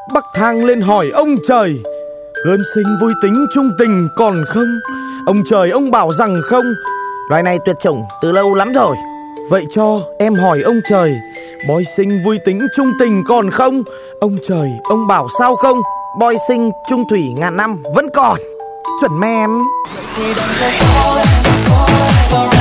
bắc thang lên hỏi ông trời, gơn sinh vui tính trung tình còn không? Ông trời ông bảo rằng không. Loài này tuyệt chủng từ lâu lắm rồi. Vậy cho em hỏi ông trời, bói sinh vui tính trung tình còn không? Ông trời ông bảo sao không? Bói sinh trung thủy ngàn năm vẫn còn. Chuẩn men. Thì đừng có